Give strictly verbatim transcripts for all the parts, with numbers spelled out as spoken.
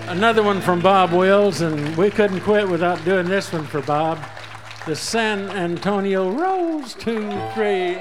Another one from Bob Wills, and we couldn't quit without doing this one for Bob. The San Antonio Rose, two, three.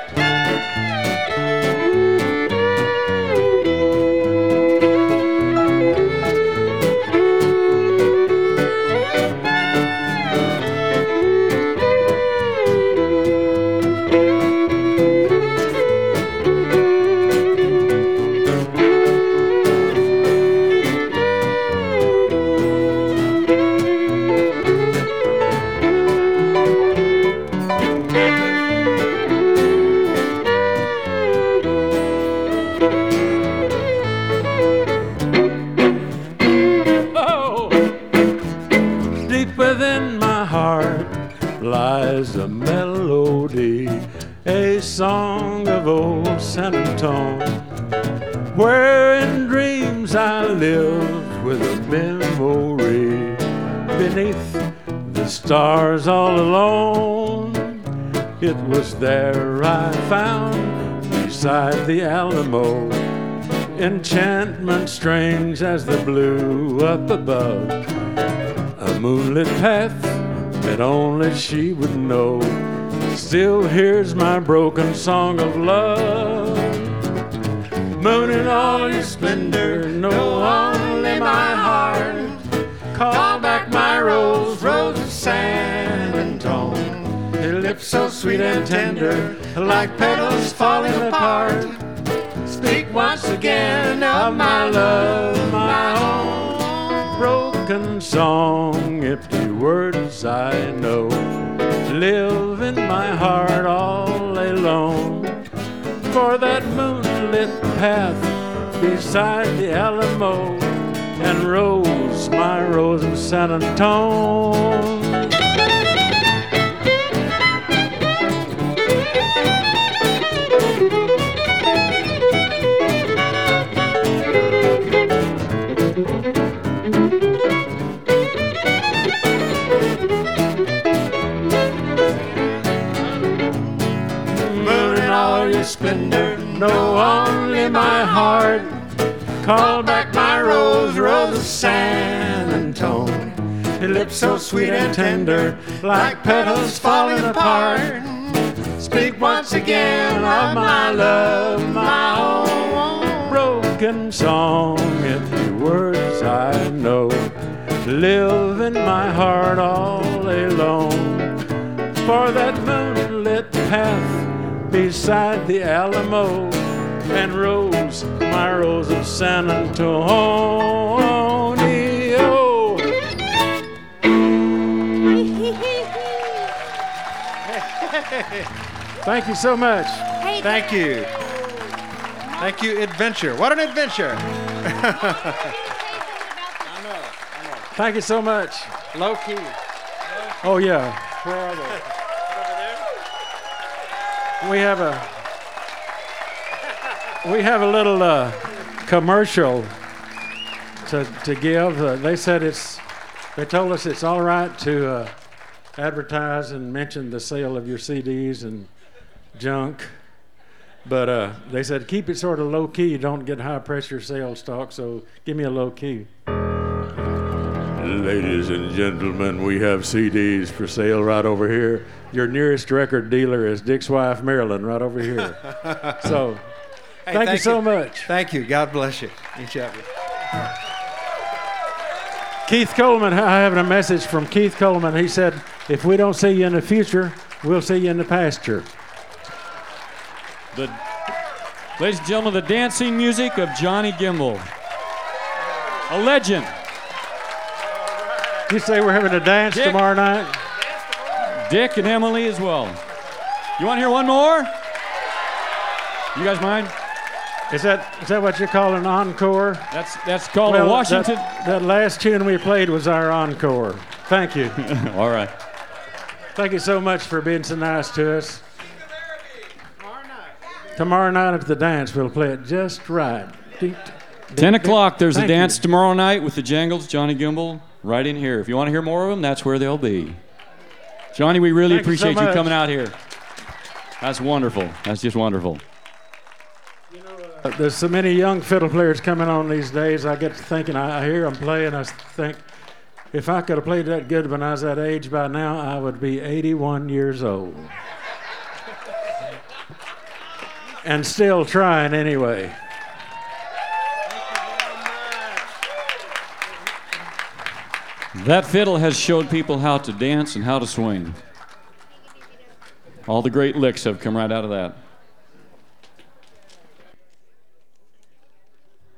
Lies a melody, a song of old San Antone, where in dreams I lived with a memory beneath the stars all alone. It was there I found beside the Alamo enchantment strange as the blue up above, a moonlit path that only she would know. Still hears my broken song of love. Moon in all your splendor, know only my heart. Call back my rose, rose of San Antone. Her lips so sweet and tender, like petals falling apart. Speak once again of my love, my own broken song, empty words I know, live in my heart all alone. For that moonlit path beside the Alamo, and Rose, my Rose of San Antone. Splendor, know only my heart. Call back my rose, rose of San Antone. Her lips so sweet and tender, like petals falling apart. Speak once again of my love, my own broken song. Empty words I know, live in my heart all alone. For that moonlit path beside the Alamo, and Rose, my Rose of San Antonio. Thank you so much. Hey, Thank you. Thank you, adventure. What an adventure. I know, I know. Thank you so much. Low key. Oh, yeah. Where are they? We have a we have a little uh, commercial to to give. Uh, they said it's. They told us it's all right to uh, advertise and mention the sale of your C Ds and junk, but uh, they said keep it sort of low key. Don't get high pressure sales talk. So give me a low key. Ladies and gentlemen, we have C Ds for sale right over here. Your nearest record dealer is Dick's Wife, Maryland, right over here. So, hey, thank, thank you so you. much. Thank you. God bless you, each of you. Keith Coleman, I have a message from Keith Coleman. He said, if we don't see you in the future, we'll see you in the pasture. The, ladies and gentlemen, the dancing music of Johnny Gimble. A legend. You say we're having a dance Dick. tomorrow night? Dick and Emily as well. You want to hear one more? You guys mind? Is that is that what you call an encore? That's that's called well, a Washington. That, that last tune we played was our encore. Thank you. All right. Thank you so much for being so nice to us. Tomorrow night. Tomorrow night at the dance, we'll play it just right. Ten o'clock. There's Thank a dance you. tomorrow night with the Jangles, Johnny Gimble, right in here. If you want to hear more of them, that's where they'll be. Johnny, we really Thank you so appreciate you, much. coming out here. That's wonderful. That's just wonderful. You know, uh, There's so many young fiddle players coming on these days. I get to thinking, I hear them play, and I think, if I could have played that good when I was that age by now, I would be eighty-one years old. And still trying anyway. That fiddle has showed people how to dance and how to swing. All the great licks have come right out of that.